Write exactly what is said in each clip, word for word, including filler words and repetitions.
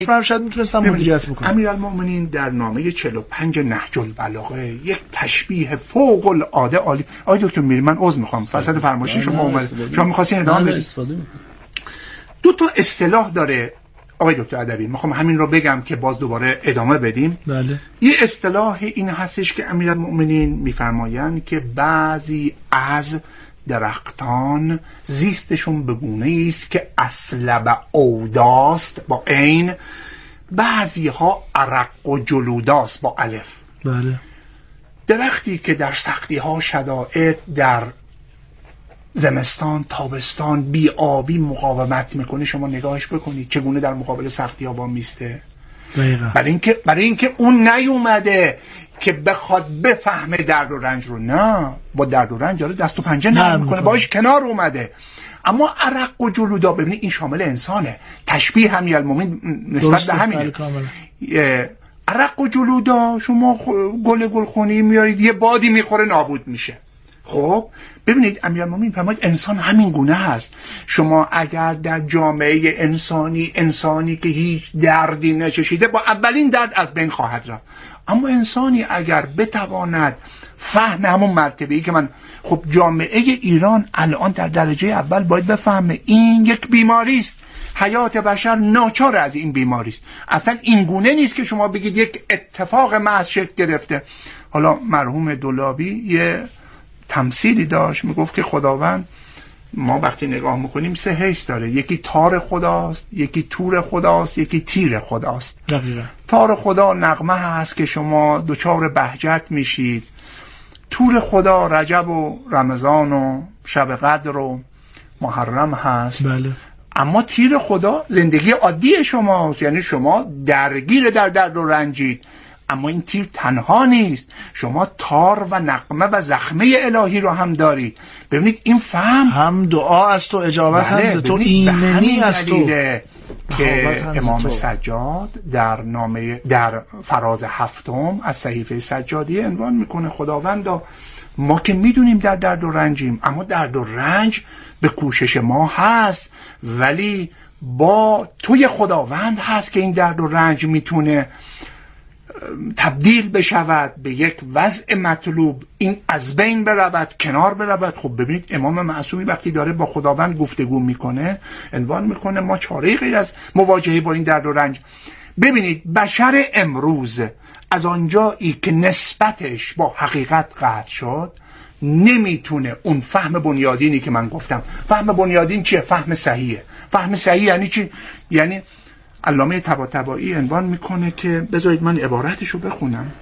من شاید میتونستم مدیریت بکنم. امیرالمومنین در نامه چهل و پنج نهج البلاغه یک تشبیه فوق العاده عالی. آقای دکتر میری من عذر میخوام وسط فرمایش شما اومد، شما می‌خواستین ادامه بدید. دو تا اصطلاح داره آقای دکتر ادبی، میخوام همین رو بگم که باز دوباره ادامه بدیم. بله. یه اصطلاح این هستش که امیرالمومنین میفرمایند که بعضی از درختان زیستشون به گونه‌ای است که اصلب اوداست با عین، بعضی ها عرق و جلوداست با الف. بله. درختی که در سختی ها شدائد، در زمستان تابستان بی آبی مقاومت میکنه، شما نگاهش بکنید چگونه در مقابل سختی ها میسته. دقیقاً. برای اینکه برای اینکه اون نیومده که بخواد بفهمه درد و رنج رو، نه، با درد و رنج داره دست و پنجه نرم میکنه، باش کنار اومده. اما عرق و جلودا ببینید این شامل انسانه. تشبیه امیرالمومنین نسبت به همینه. عرق و جلودا شما گل گلخونی میارید یه بادی میخوره نابود میشه. خب ببینید امیرالمومنین فرمود انسان همین گونه هست. شما اگر در جامعه انسانی انسانی که هیچ دردی نچشیده، با اولین درد از بین خواهد رفت. اما انسانی اگر بتواند فهم همون مرتبه‌ای که من، خب جامعه ایران الان در درجه اول باید بفهمه این یک بیماری است، حیات بشر ناچار از این بیماری است. اصلا این گونه نیست که شما بگید یک اتفاق محض شکل گرفته. حالا مرحوم دولابی یه تمثیلی داشت، میگفت که خداوند، ما وقتی نگاه میکنیم سه حیث داره، یکی تار خداست، یکی تور خداست، یکی تیر خداست. دقیقاً. تار خدا نغمه هست که شما دوچار بهجت میشید، تور خدا رجب و رمضان و شب قدر و محرم هست. بله. اما تیر خدا زندگی عادی شماست، یعنی شما درگیر در درد و رنجید. اما این تیر تنها نیست، شما تار و نغمه و زخمه الهی رو هم دارید. ببینید این فهم هم دعا است و اجابت هم تو، ایمنی است تو، که امام سجاد در نامه در فراز هفتم از صحیفه سجادیه عنوان میکنه خداوندا ما که میدونیم در درد و رنجیم، اما درد و رنج به کوشش ما هست، ولی با توی خداوند هست که این درد و رنج میتونه تبدیل بشود به یک وضع مطلوب، این از بین برود، کنار برود. خب ببینید امام معصومی وقتی داره با خداوند گفتگو میکنه عنوان میکنه ما چاره غیر از مواجهه با این درد و رنج. ببینید بشر امروز از آنجایی که نسبتش با حقیقت قطع شد نمیتونه اون فهم بنیادینی که من گفتم. فهم بنیادین چیه؟ فهم صحیحه. فهم صحیح یعنی چی؟ یعنی علامه طباطبایی عنوان میکنه که بذارید من عبارتشو بخونم.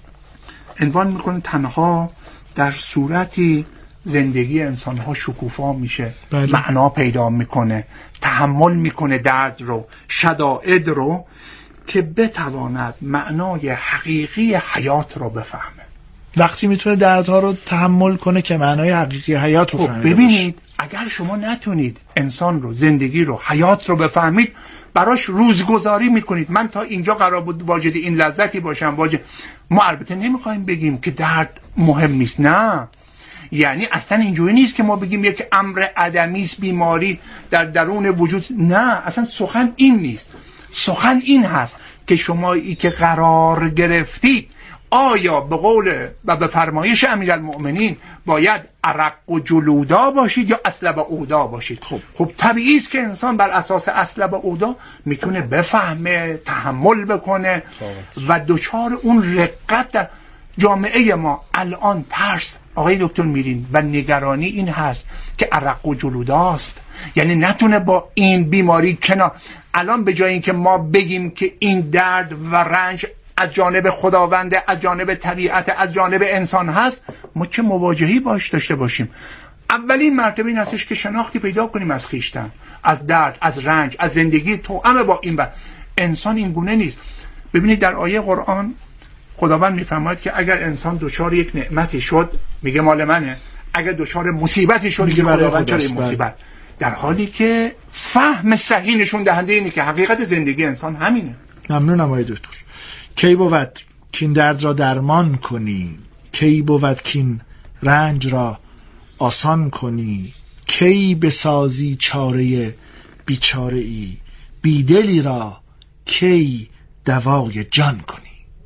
عنوان میکنه تنها در صورتی زندگی انسانها شکوفا میشه، بله. معنا پیدا میکنه، تحمل میکنه درد رو، شدائد رو، که بتواند معنای حقیقی حیات رو بفهمه. وقتی میتونه دردها رو تحمل کنه که معنای حقیقی حیات رو خب فهمیده ببینید باشه. اگر شما نتونید انسان رو، زندگی رو، حیات رو بفهمید، براش روزگذاری میکنید. من تا اینجا قرار بود واجد این لذتی باشم، واجد. ما البته نمیخوایم بگیم که درد مهم نیست، نه، یعنی اصلا اینجوری نیست که ما بگیم یک امر عدمی است بیماری در درون وجود، نه، اصلا سخن این نیست. سخن این هست که شمایی که قرار گرفتید آیا به قول و به فرمایش امیرالمؤمنین باید عرق و جلودا باشید یا اصلب و اودا باشید؟ خب خب طبیعی است که انسان بر اساس اصلب و اودا میتونه بفهمه، تحمل بکنه و دوچار اون رقت. در جامعه ما الان ترس آقای دکتر میرین و نگرانی این هست که عرق و جلوداست، یعنی نتونه با این بیماری کنار. الان به جای اینکه ما بگیم که این درد و رنج از جانب خداونده، از جانب طبیعت، از جانب انسان هست، ما چه مواجهی باش داشته باشیم؟ اولین مرتبه این هستش که شناختی پیدا کنیم از خیشتن، از درد، از رنج، از زندگی توأم با این. و انسان این گونه نیست. ببینید در آیه قرآن خداوند میفرماید که اگر انسان دچار یک نعمتی شد میگه مال منه، اگر دچار مصیبتی شد میگه خداوند چرا این مصیبت، در حالی که فهم صحیح نشون دهنده اینه که حقیقت زندگی انسان همینه. ممنونم آقای دکتر. کی بود کین درد را درمان کنی، کی بود کین رنج را آسان کنی، کی بسازی چاره بیچاره ای، بیدلی را کی دوای جان کنی.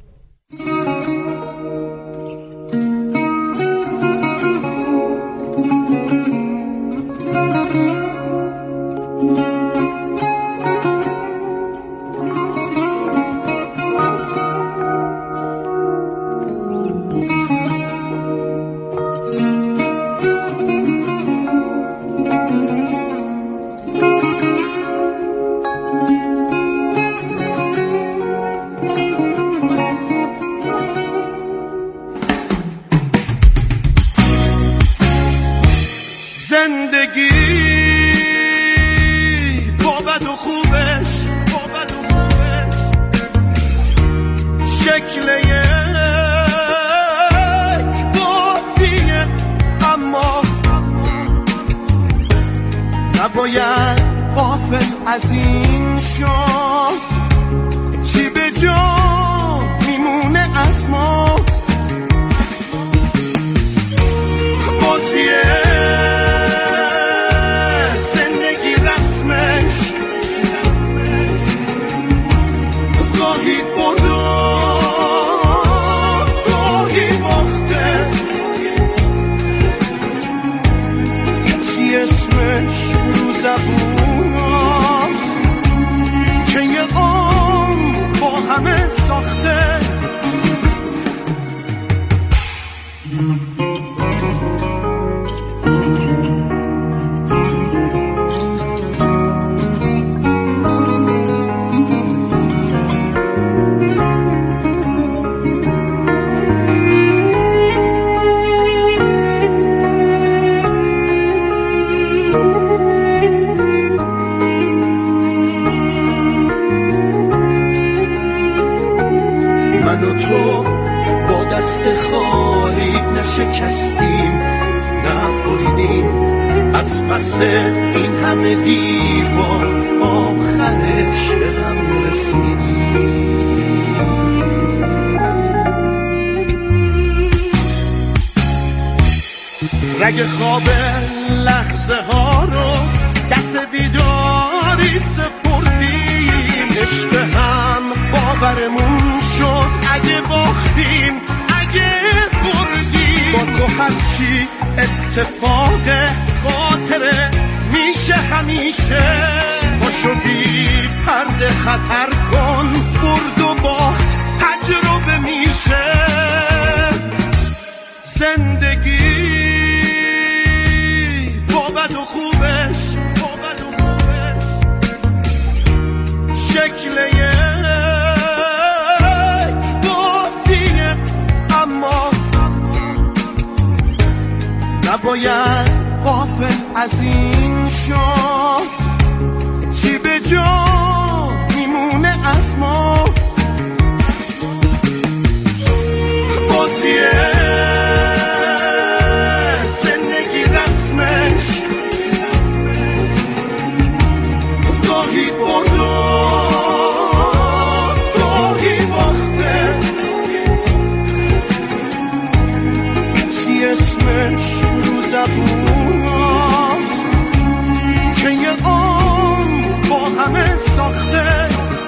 نباید غافل از این شد چی به جا میمونه از ما. بازیه زندگی رسمش گاهی برده گاهی باخته، کسی اسمش رو زبون هست که یه عمر با همه ساخته. من و تو با دست خالی نشکستیم، نبریدیم از پس این همه دیوار، آخرش به هم رسیدیم. رگ خواب لحظه ها رو دست بیداری سپردیم، عشق هم باورمون شد اگه باختیم اگه بردیم. با تو هرچی اتفاق خاطره میشه همیشه، پاشو بی پرده خطر کن، برد و باخت تجربه میشه. زندگی با بد و خوبش شکل یک بازیه، اما نباید غافل از این شد چی به جا میمونه از ما. بازیه زندگی رسمش گاهی برد گاهی باخته، کسی اسمش رو زبون هست که یه عمر با همه ساخته.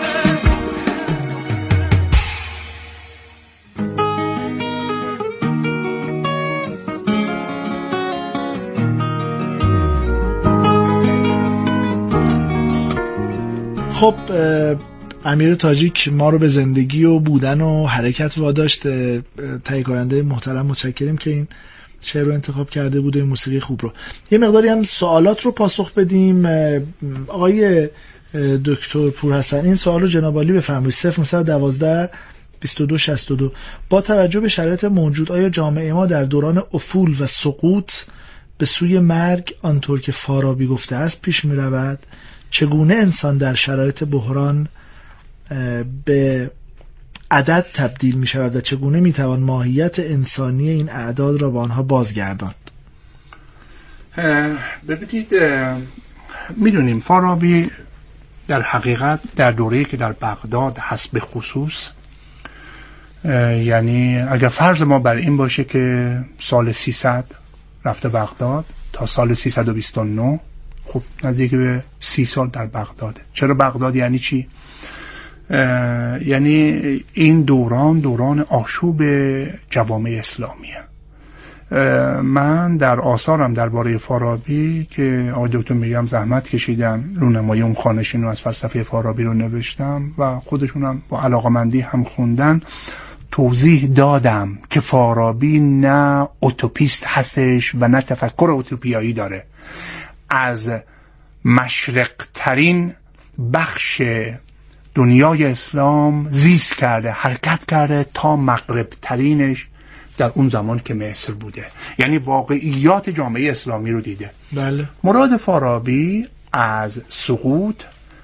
خب امیر تاجیک ما رو به زندگی و بودن و حرکت واداشت. تهیه کننده محترم متشکریم که این شعر رو انتخاب کرده بود و این موسیقی خوب رو. یه مقداری هم سوالات رو پاسخ بدیم. آقای دکتر پورحسن این سوال رو جناب عالی بفرمایید. صفر نهصد و دوازده بیست و دو شصت و دو با توجه به شرایط موجود آیا جامعه ما در دوران افول و سقوط به سوی مرگ آنطور که فارابی گفته است پیش می رود؟ چگونه انسان در شرایط بحران به عدد تبدیل می شود و چگونه می توان ماهیت انسانی این اعداد را به آنها بازگرداند؟ ببینید میدونیم فارابی در حقیقت در دوره‌ای که در بغداد هست به خصوص، یعنی اگر فرض ما بر این باشه که سال سیصد رفته بغداد تا سال سیصد و بیست و نه، خب نزدیک به سی سال در بغداده. چرا بغداد یعنی چی؟ یعنی این دوران دوران آشوب جوامع اسلامیه. من در آثارم درباره فارابی که آقای دکتر میگم زحمت کشیدم رونمایی اون خوانشین رو از فلسفه فارابی رو نوشتم و خودشونم با علاقمندی هم خوندن، توضیح دادم که فارابی نه اوتوپیست هستش و نه تفکر اوتوپیایی داره. از مشرق ترین بخش دنیای اسلام زیست کرده، حرکت کرده تا مغرب ترینش در اون زمان که مصر بوده، یعنی واقعیات جامعه اسلامی رو دیده. بله. مراد فارابی از سقوط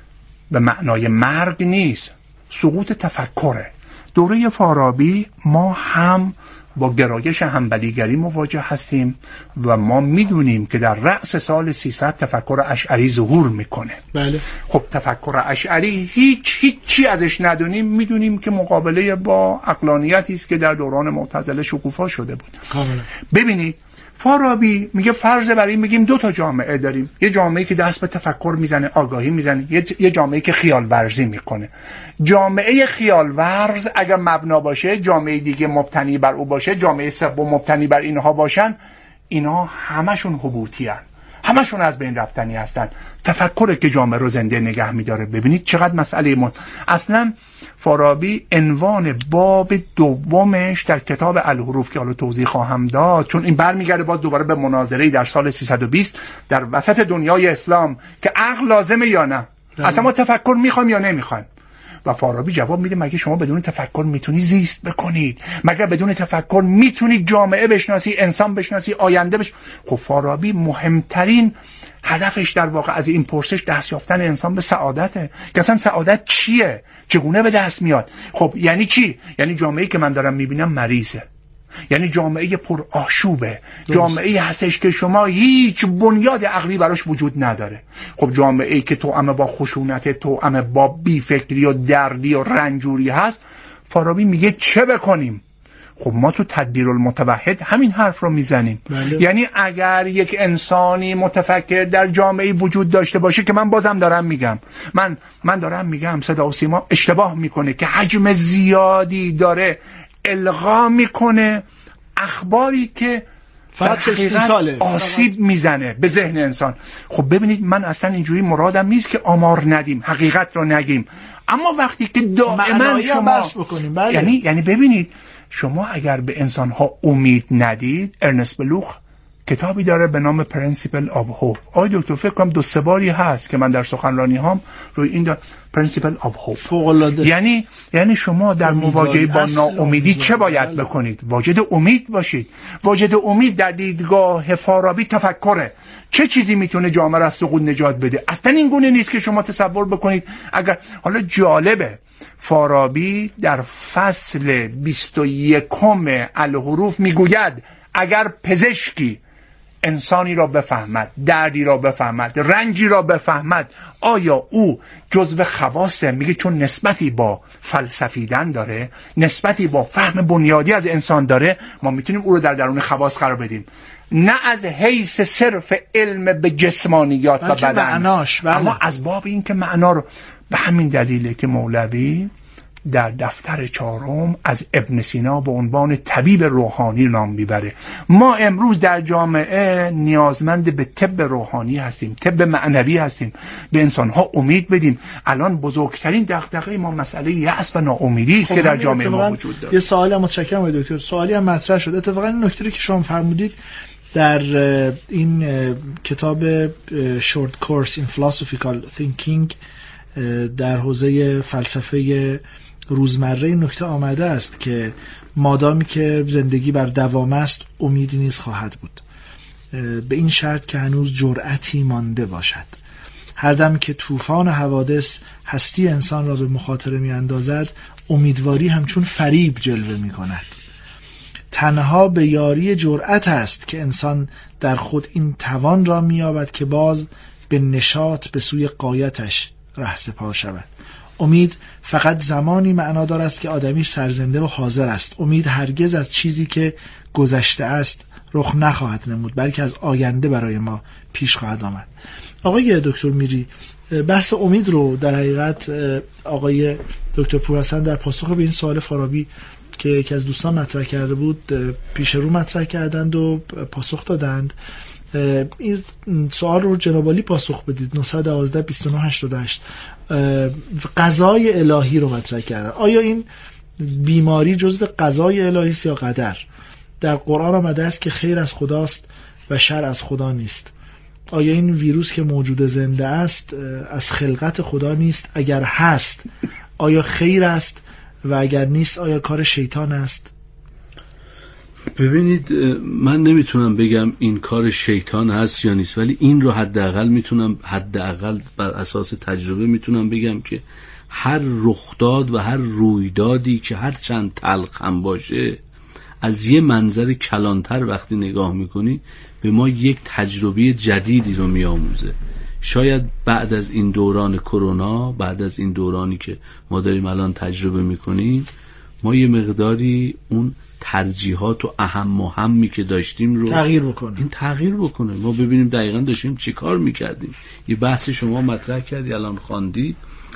به معنای مرگ نیست، سقوط تفکره. دوره فارابی ما هم با گرایش حنبلیگری مواجه هستیم و ما میدونیم که در رأس سال سیصد تفکر اشعری ظهور میکنه. بله. خب تفکر اشعری هیچ هیچ چی ازش ندونیم، میدونیم که مقابله با عقلانیتی است که در دوران معتزله شکوفا شده بود. کاملا. ببینید فارابی میگه فرض بر این میگیم دو تا جامعه داریم، یه جامعه‌ای که دست به تفکر میزنه، آگاهی میزنه، یه, یه جامعه‌ای که خیال ورزی میکنه. جامعه خیال ورز اگر مبنا باشه، جامعه دیگه مبتنی بر او باشه، جامعه سوم مبتنی بر اینها باشن، اینا همشون حبوطی هن. همشون از بین رفتنی هستن. تفکر که جامعه رو زنده نگه میداره. ببینید چقدر مسئله من. اصلا فارابی عنوان باب دومش در کتاب الحروف که حالا توضیح خواهم داد، چون این برمیگرده باز دوباره به مناظره در سال سیصد و بیست در وسط دنیای اسلام که عقل لازمه یا نه، اصلا ما تفکر میخوایم یا نمیخوایم. و فارابی جواب میده مگه شما بدون تفکر میتونی زیست بکنید؟ مگه بدون تفکر میتونید جامعه بشناسی، انسان بشناسی، آینده بش؟ خب فارابی مهمترین هدفش در واقع از این پرسش دست یافتن انسان به سعادته. که اصلا سعادت چیه؟ چگونه به دست میاد؟ خب یعنی چی؟ یعنی جامعه‌ای که من دارم میبینم مریضه، یعنی جامعه پر آشوبه، جامعه هستش که شما هیچ بنیاد عقلی براش وجود نداره. خب جامعه که توأم با خشونت، توأم با بیفکری و دردی و رنجوری هست، فارابی میگه چه بکنیم؟ خب ما تو تدبیر المتوحد همین حرف رو میزنیم. بله. یعنی اگر یک انسانی متفکر در جامعه وجود داشته باشه، که من بازم دارم میگم، من من دارم میگم صدا و سیما اشتباه میکنه که حجم زیادی داره القا میکنه اخباری که در حقیقت آسیب میزنه به ذهن انسان. خب ببینید من اصلا اینجوری مرادم نیست که آمار ندیم، حقیقت رو نگیم، اما وقتی که دائما شما بکنیم بله. یعنی یعنی ببینید شما اگر به انسان ها امید ندید، ارنست بلوخ کتابی داره به نام Principle of Hope. آقای دکتر فکر کنم دو سه باری هست که من در سخنرانی هام روی این دار Principle of Hope. فوق‌العاده. یعنی یعنی شما در مواجهه با ناامیدی چه باید بله. بکنید؟ واجد امید باشید. واجد امید در دیدگاه فارابی تفکره. چه چیزی میتونه جامعه را از سقوط نجات بده؟ اصلا این گونه نیست که شما تصور بکنید اگر حالا جالبه فارابی در فصل بیست و یکم الحروف میگوید اگر پزشکی انسانی را بفهمد، دردی را بفهمد، رنجی را بفهمد، آیا او جزو خواصه؟ میگه چون نسبتی با فلسفیدن داره، نسبتی با فهم بنیادی از انسان داره، ما میتونیم او رو در درون خواص قرار بدیم، نه از حیث صرف علم به جسمانیات و بدن معناش بله. اما از باب این که معنا رو. به همین دلیله که مولوی در دفتر چهارم از ابن سینا به عنوان طبیب روحانی نام میبره. ما امروز در جامعه نیازمند به طب روحانی هستیم، طب معنوی هستیم، به انسانها امید بدیم. الان بزرگترین دغدغه ما مسئله یأس و ناامیدی است که در جامعه ما وجود داره. یه سوالی متشکرم دکتر، سوالی هم مطرح شد. اتفاقا این نکته که شما فرمودید در این کتاب Short Course in Philosophical Thinking در حوزه فلسفه روزمره این نکته آمده است که مادامی که زندگی بر دوام است امیدی نیز خواهد بود، به این شرط که هنوز جرأتی مانده باشد. هر دم که طوفان حوادث هستی انسان را به مخاطره می اندازد، امیدواری همچون فریب جلوه می کند. تنها به یاری جرأت است که انسان در خود این توان را می یابد که باز به نشاط به سوی غایتش رهسپار شود. امید فقط زمانی معنادار است که آدمی سرزنده و حاضر است. امید هرگز از چیزی که گذشته است رخ نخواهد نمود، بلکه از آینده برای ما پیش خواهد آمد. آقای دکتر میری، بحث امید رو در حقیقت آقای دکتر پورحسن در پاسخ به این سوال فارابی که یکی از دوستان مطرح کرده بود پیش رو مطرح کردند و پاسخ دادند. این سوال رو جناب عالی پاسخ بدید. نه یک دو بیست و نه هشتاد و هشت قضای الهی رو مطرح کردن. آیا این بیماری جزو قضای الهی است یا قدر؟ در قرآن آمده است که خیر از خداست و شر از خدا نیست. آیا این ویروس که موجود زنده است از خلقت خدا نیست؟ اگر هست آیا خیر است و اگر نیست آیا کار شیطان است؟ ببینید من نمیتونم بگم این کار شیطان هست یا نیست، ولی این رو حداقل میتونم حداقل بر اساس تجربه میتونم بگم که هر رخداد و هر رویدادی که هر چند تلخ هم باشه از یه منظر کلانتر وقتی نگاه میکنی به ما یک تجربه جدیدی رو میآموزه. شاید بعد از این دوران کرونا، بعد از این دورانی که ما داریم الان تجربه میکنیم، ما یه مقداری اون ترجیحات و اهم و همی که داشتیم رو تغییر بکنه. این تغییر بکنه، ما ببینیم دقیقاً داشتیم چی کار میکردیم. یه بحث شما مطرح کردی الان خواندی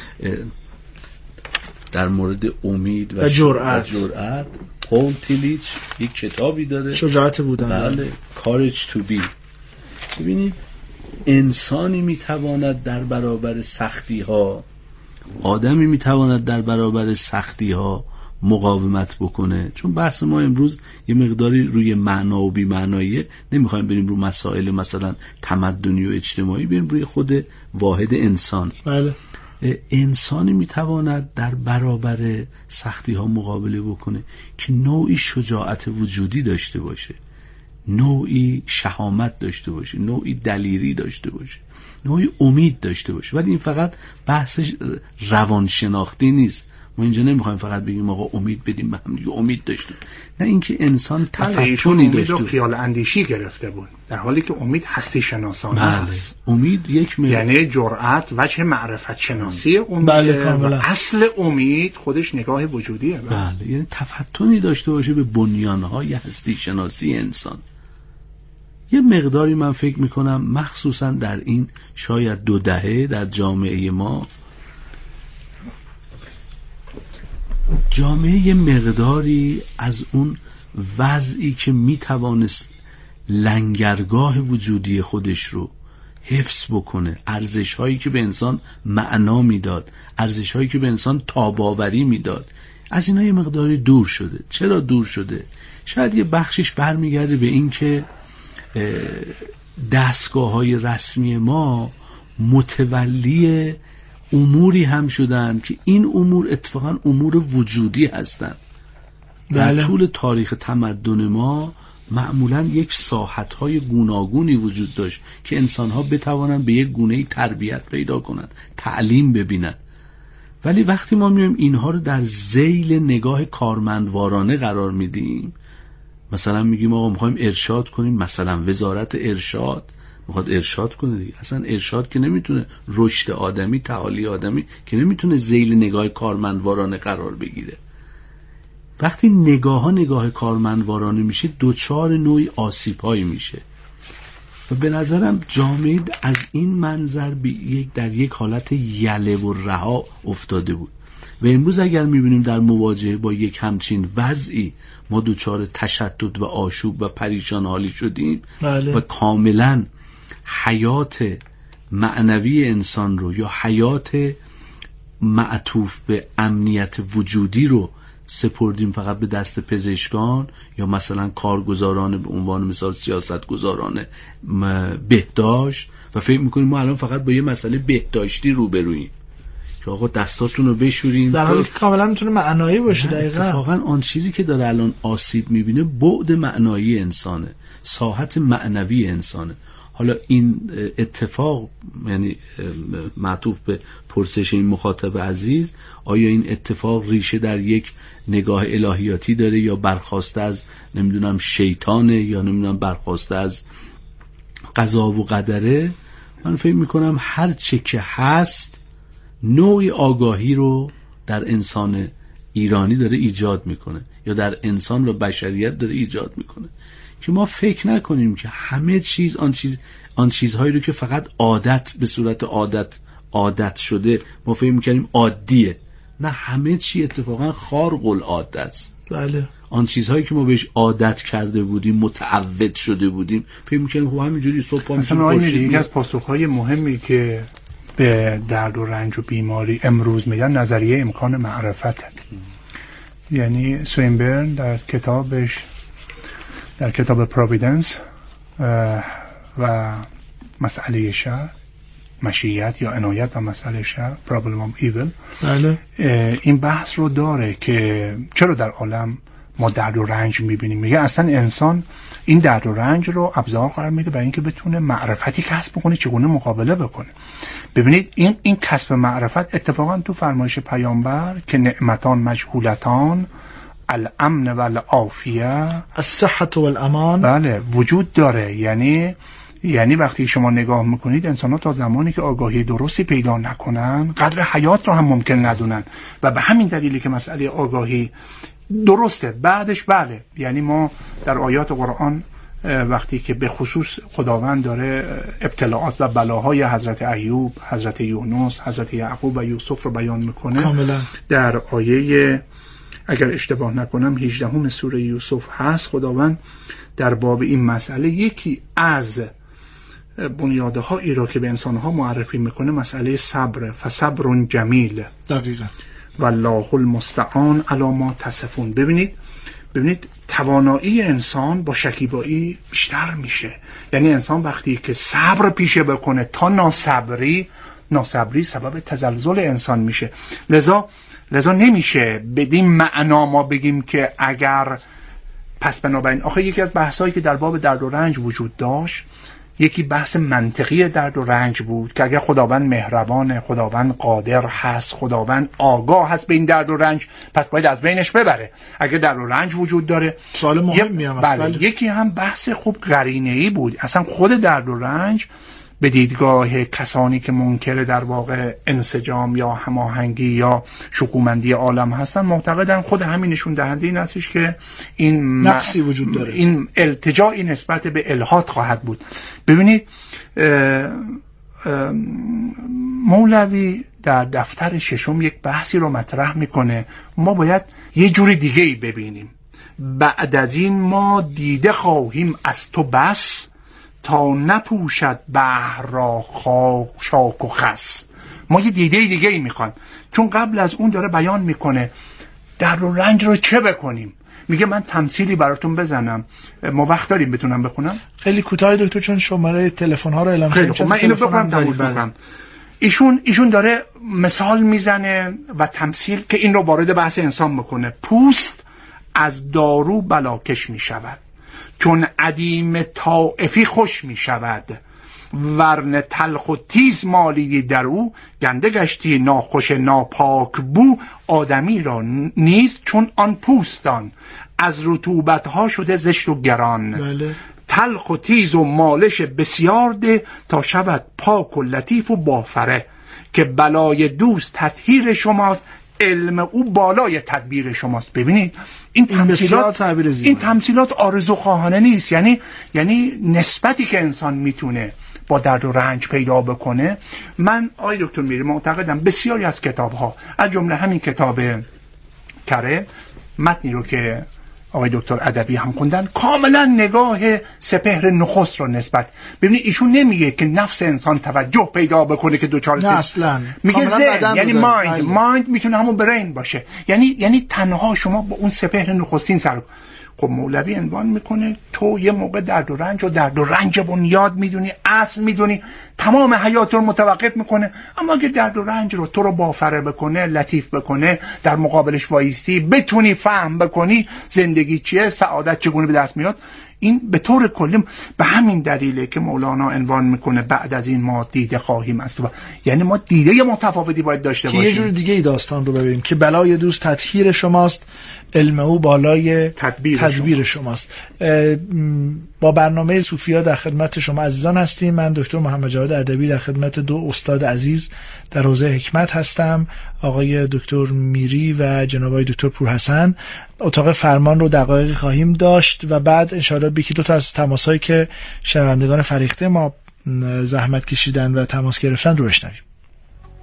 در مورد امید و, و جرأت. جرأت. پول تیلیچ یک کتابی داره، شجاعت بودن. بله، Courage to be. ببینید انسانی میتواند در برابر سختی ها، آدمی میتواند در برابر سختی ها مقاومت بکنه. چون بحث ما امروز یه مقداری روی معنا و بی معناییه، نمیخوایم بریم رو مسائل مثلا تمدنی و اجتماعی، بریم روی خود واحد انسان. بله. انسانی میتواند در برابر سختی ها مقابله بکنه که نوعی شجاعت وجودی داشته باشه، نوعی شهامت داشته باشه، نوعی دلیری داشته باشه، نوعی امید داشته باشه. ولی این فقط بحث روانشناختی نیست. ما اینجا نمیخوایم فقط بگیم آقا امید بدیم به هم دیگه، امید داشتیم. نه، اینکه انسان تفکری داشته باشه. خیال اندیشی گرفته بود، در حالی که امید هستی شناسانه است. بله. امید یک مل... یعنی جرأت وجه معرفت شناسی امید. بله، و اصل امید خودش نگاه وجودیه. بله. بله. یعنی تفتنی داشته باشه به بنیانهای هستی شناسی انسان. یه مقداری من فکر میکنم مخصوصا در این شاید دو دهه در جامعه ما، جامعه یه مقداری از اون وضعی که میتوانست لنگرگاه وجودی خودش رو حفظ بکنه، ارزش‌هایی که به انسان معنا میداد، ارزش‌هایی که به انسان تاباوری میداد، از اینا یه مقداری دور شده. چرا دور شده؟ شاید یه بخشش برمیگرده به این که دستگاه‌های رسمی ما متولی اموری هم شدن که این امور اتفاقا امور وجودی هستند. بله. در طول تاریخ تمدن ما معمولا یک ساحت‌های گوناگونی وجود داشت که انسان‌ها بتوانند به یک گونه‌ای تربیت پیدا کنند، تعلیم ببینند. ولی وقتی ما میایم اینها رو در ذیل نگاه کارمندوارانه قرار میدیم، مثلا میگیم آقا میخوایم ارشاد کنیم، مثلا وزارت ارشاد میخواد ارشاد کنه دیگه. اصلا ارشاد که نمیتونه رشد آدمی، تعالی آدمی که نمیتونه ذیل نگاه کارمندوارانه قرار بگیره. وقتی نگاه ها نگاه کارمندوارانه میشه، دوچار نوعی آسیب‌هایی میشه و به نظرم جامعه از این منظر یک در یک حالت یله و رها افتاده بود و امروز اگر میبینیم در مواجهه با یک همچین وضعی ما دوچار تشتت و آشوب و پریشان حالی شدیم. بله. و کاملا حیات معنوی انسان رو یا حیات معطوف به امنیت وجودی رو سپردیم فقط به دست پزشکان یا مثلا کارگزاران به عنوان مثال سیاستگزاران بهداشت و فکر میکنیم ما الان فقط با یه مسئله بهداشتی روبروییم که آقا دستاتون رو بشورین، در حالی که کاملا میتونه معنایی باشه. دقیقاً اتفاقا آن چیزی که داره الان آسیب میبینه بعد معنایی انسانه، ساحت معنوی انسانه. حالا این اتفاق، یعنی معطوف به پرسش این مخاطب عزیز، آیا این اتفاق ریشه در یک نگاه الهیاتی داره یا برخواسته از نمیدونم شیطانه یا نمیدونم برخواسته از قضا و قدره؟ من فکر میکنم هر چه که هست نوعی آگاهی رو در انسان ایرانی داره ایجاد میکنه یا در انسان و بشریت داره ایجاد میکنه که ما فکر نکنیم که همه چیز آن چیز آن چیزهایی رو که فقط عادت به صورت عادت عادت شده ما فکر می‌کنیم عادیه. نه، همه چی اتفاقا خارق العاده است. بله. آن چیزهایی که ما بهش عادت کرده بودیم، متعود شده بودیم، فکر می‌کنیم خب همینجوری صبح پا میشیم. یکی از پاسخ‌های مهمی که به درد و رنج و بیماری امروز میدن نظریه امکان معرفت. یعنی سوینبرن در کتابش در کتاب پروویدنس و مسئله شر، مشیت یا عنایت و مسئله شر، Problem of Evil، بله. این بحث رو داره که چرا در عالم ما درد و رنج میبینیم. میگه اصلا انسان این درد و رنج رو ابزار قرار میده برای اینکه بتونه معرفتی کسب بکنه، چگونه مقابله بکنه. ببینید این این کسب معرفت اتفاقا تو فرمایش پیامبر که نعمتان مجهولتان الامن و العافیه الصحت و الامان، بله، وجود داره. یعنی یعنی وقتی شما نگاه میکنید انسان ها تا زمانی که آگاهی درستی پیدا نکنن قدر حیات رو هم ممکن ندونن و به همین دلیلی که مسئله آگاهی درسته بعدش بله، یعنی ما در آیات قرآن وقتی که به خصوص خداوند داره ابتلاعات و بلاهای حضرت ایوب، حضرت یونس، حضرت یعقوب و یوسف رو بیان میکنه کاملا. در آیه اگر اشتباه نکنم هجدهم سوره یوسف هست، خداوند در باب این مسئله یکی از بنیادهایی را که به انسانها معرفی میکنه مسئله صبر، فصبر جمیل. دقیقاً. والله المستعان علی ما تصفون. ببینید ببینید توانایی انسان با شکیبایی بیشتر میشه. یعنی انسان وقتی که صبر پیشه بکنه تا ناصبری، ناصبری سبب تزلزل انسان میشه. لذا لذا نمیشه بدین معنا ما بگیم که اگر پس بنابراین آخه یکی از بحثایی که در باب درد و رنج وجود داشت یکی بحث منطقی درد و رنج بود که اگر خداوند مهربانه، خداوند قادر هست، خداوند آگاه هست به این درد و رنج، پس باید از بینش ببره. اگر درد و رنج وجود داره سوال مهمی هم است. بله. یکی هم بحث خوب قرینه‌ای بود. اصلا خود درد و رنج به دیدگاه کسانی که منکر در واقع انسجام یا هماهنگی یا شکومندی عالم هستن معتقدن خود همین نشون دهنده این هستش که این نقصی وجود داره، این التجائی نسبت به الحاد خواهد بود. ببینید اه اه مولوی در دفتر ششم یک بحثی رو مطرح میکنه، ما باید یه جوری دیگه ای ببینیم. بعد از این ما دیده خواهیم از تو بس تا نپوشد بحر را شاک و خس. ما یه دیده دیگه ای میخوایم، چون قبل از اون داره بیان میکنه درد و رنج رو چه بکنیم. میگه من تمثیلی براتون بزنم، ما وقت داریم بتونم بخونم؟ خیلی کوتاه دکتر، چون شماره تلفن ها رو اعلام کردیم. خب من اینو بخونم تموم کنم. ایشون ایشون داره مثال میزنه و تمثیل که این رو وارد بحث انسان میکنه. پوست از دارو بلاکش میشود، چون عدیم طائفی خوش می شود، ورن تلخ و تیز مالی در او، گنده گشتی ناخوش ناپاک بو، آدمی را نیست چون آن پوستان، از رطوبت ها شده زشت و گران. بله. تلخ و تیز و مالش بسیار ده، تا شود پاک و لطیف و بافره، که بلای دوست تطهیر شماست، علم او بالای تدبیر شماست. ببینید این تمثیلات این تمثیلات آرزو خواهانه نیست. یعنی یعنی نسبتی که انسان میتونه با درد و رنج پیدا بکنه. من آقای دکتر میری معتقدم بسیاری از کتاب ها، از جمله همین کتاب کره، متنی رو که آقای دکتر ادبی هم خوندن، کاملا نگاه سپهر نخست رو نسبت. ببینید ایشون نمیگه که نفس انسان توجه پیدا بکنه که دوچار نه اصلا، میگه ذهن، یعنی مایند. مایند میتونه همون برین باشه. یعنی یعنی تنها شما با اون سپهر نخستین سر. خب مولوی عنوان میکنه تو یه موقع درد و رنج و درد و رنج بنیاد میدونی، اصل میدونی، تمام حیات رو متوقف میکنه. اما اگه درد و رنج رو تو رو بافره بکنه، لطیف بکنه، در مقابلش وایستی، بتونی فهم بکنی زندگی چیه، سعادت چگونه به دست میاد، این به طور کلی به همین دلیله که مولانا عنوان میکنه بعد از این ما دیده خواهیم از تو. یعنی ما دیده متفاوتی باید داشته باشیم، یه جور دیگه ای داستان رو ببینیم که بلای دوست تطهیر شماست، علم او بالای تدبیر, تدبیر شماست. با برنامه صوفیا در خدمت شما عزیزان هستیم. من دکتر محمد جواد ادبی در خدمت دو استاد عزیز در حوزه حکمت هستم، آقای دکتر میری و جناب آقای دکتر پورحسن. اتاق فرمان رو دقایقی خواهیم داشت و بعد انشاءالله بیکی دو تا از تماسایی که شنوندگان فریخته ما زحمت کشیدن و تماس گرفتن رو بشنویم.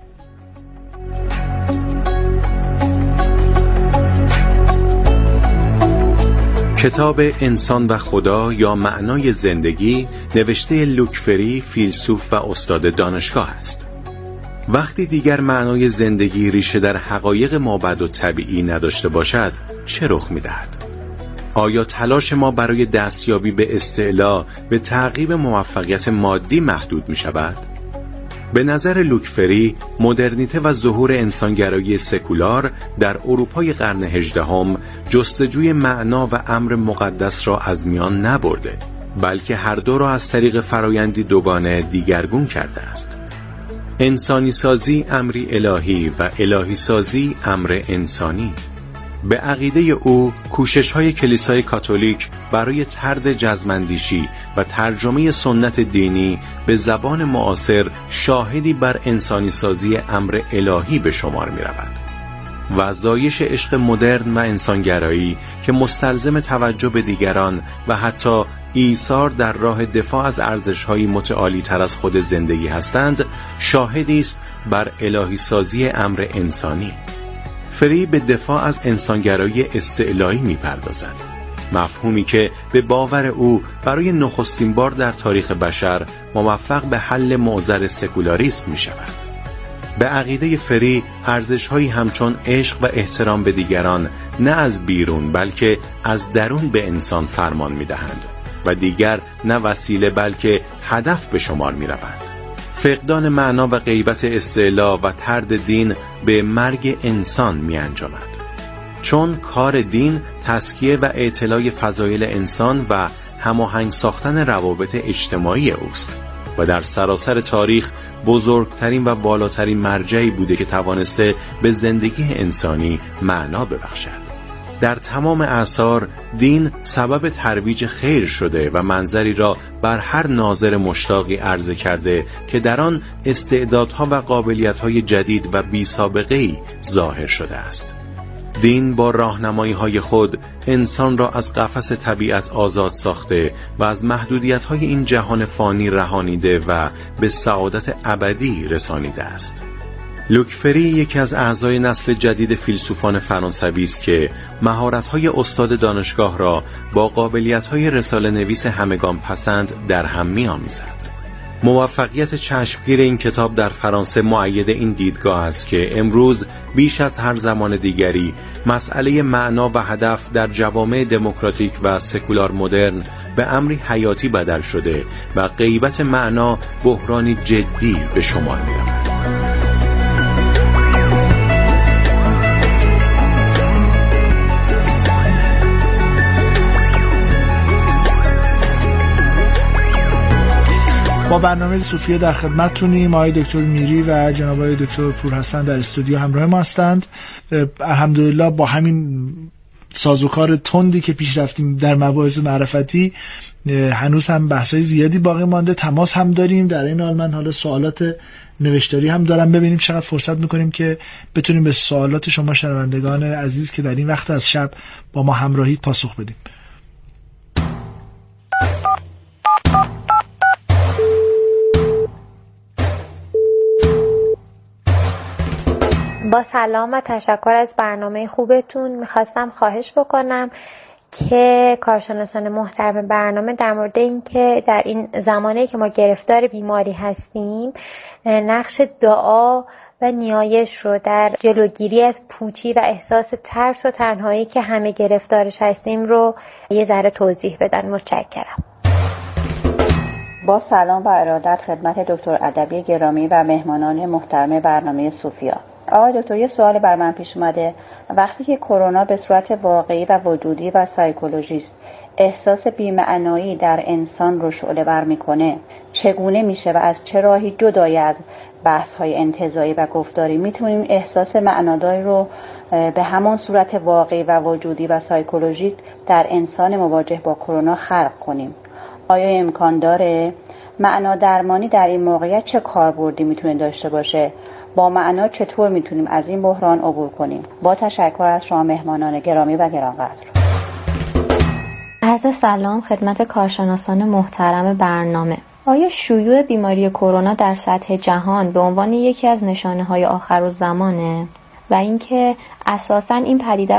کتاب انسان و خدا یا معنای زندگی نوشته لوک فری، فیلسوف و استاد دانشگاه است. وقتی دیگر معنای زندگی ریشه در حقایق مابعد و طبیعی نداشته باشد، چه رخ می‌دهد؟ آیا تلاش ما برای دستیابی به استعلا به تعقیب موفقیت مادی محدود می‌شود؟ به نظر لوک فری، مدرنیته و ظهور انسانگرایی سکولار در اروپای قرن هجدهم جستجوی معنا و امر مقدس را از میان نبرده، بلکه هر دو را از طریق فرایندی دوگانه دیگرگون کرده است. انسانی سازی امری الهی و الهی سازی امر انسانی. به عقیده او، کوشش‌های کلیسای کاتولیک برای طرد جزم‌اندیشی و ترجمه سنت دینی به زبان معاصر شاهدی بر انسانی سازی امر الهی به شمار می‌رود. و زایش عشق مدرن و انسانگرایی که مستلزم توجه به دیگران و حتی ایثار در راه دفاع از ارزش‌های متعالی‌تر از خود زندگی هستند، شاهدی است بر الهی سازی امر انسانی. فری به دفاع از انسانگرایی استعلایی می‌پردازد، مفهومی که به باور او برای نخستین بار در تاریخ بشر موفق به حل معضل سکولاریسم می‌شود. به عقیده فری، ارزش‌هایی همچون عشق و احترام به دیگران نه از بیرون بلکه از درون به انسان فرمان می‌دهند و دیگر نه وسیله بلکه هدف به شمار می‌روند. فقدان معنا و غیبت استعلا و طرد دین به مرگ انسان می انجامد. چون کار دین تزکیه و اعتلای فضایل انسان و هماهنگ ساختن روابط اجتماعی اوست و در سراسر تاریخ بزرگترین و بالاترین مرجعی بوده که توانسته به زندگی انسانی معنا ببخشد. در تمام اعصار دین سبب ترویج خیر شده و منظری را بر هر ناظر مشتاقی عرضه کرده که در آن استعدادها و قابلیت‌های جدید و بی سابقه‌ای ظاهر شده است. دین با راهنمایی‌های خود انسان را از قفس طبیعت آزاد ساخته و از محدودیت‌های این جهان فانی رهانیده و به سعادت ابدی رسانیده است. لوک فری یکی از اعضای نسل جدید فیلسوفان فرانسوی است که مهارت‌های استاد دانشگاه را با قابلیت‌های رساله نویس همگان پسند در هم می‌آمیزد. موفقیت چشمگیر این کتاب در فرانسه مؤید این دیدگاه است که امروز بیش از هر زمان دیگری مسئله معنا و هدف در جوامع دموکراتیک و سکولار مدرن به امری حیاتی بدل شده و غیبت معنا بحرانی جدی به شمار می‌رود. با برنامه صوفیه در خدمتتونیم. آقای دکتر میری و جناب آقای دکتر پورحسن در استودیو همراه ما هستند. الحمدلله با همین سازوکار تندی که پیش رفتیم در مباحث معرفتی هنوز هم بحثای زیادی باقی مانده، تماس هم داریم. در این حال من حالا سوالات نوشتاری هم دارم، ببینیم چقدر فرصت میکنیم که بتونیم به سوالات شما شنوندگان عزیز که در این وقت از شب با ما همراهید پاسخ بدیم. با سلام و تشکر از برنامه خوبتون میخواستم خواهش بکنم که کارشناسان محترم برنامه در مورد این که در این زمانه که ما گرفتار بیماری هستیم نقش دعا و نیایش رو در جلوگیری از پوچی و احساس ترس و تنهایی که همه گرفتارش هستیم رو یه ذره توضیح بدن. متشکرم. با سلام و ارادت خدمت دکتر ادبی گرامی و مهمانان محترم برنامه صوفیا. آقای دکتر، یه سوال بر من پیش اومده. وقتی که کرونا به صورت واقعی و وجودی و سایکولوژیست احساس بی‌معنایی در انسان رو شعله ور میکنه، چگونه میشه و از چه راهی جدای از بحث‌های انتزاعی و گفتاری میتونیم احساس معناداری رو به همان صورت واقعی و وجودی و سایکولوژیک در انسان مواجه با کرونا خلق کنیم؟ آیا امکان داره؟ معنا درمانی در این موقعیت چه کاربردی میتونه داشته باشه؟ با معنا چطور میتونیم از این بحران عبور کنیم؟ با تشکر از شما مهمانان گرامی و گرانقدر. عرض سلام خدمت کارشناسان محترم برنامه. آیا شیوع بیماری کرونا در سطح جهان به عنوان یکی از نشانه‌های آخرالزمانه و اینکه اساساً این پدیده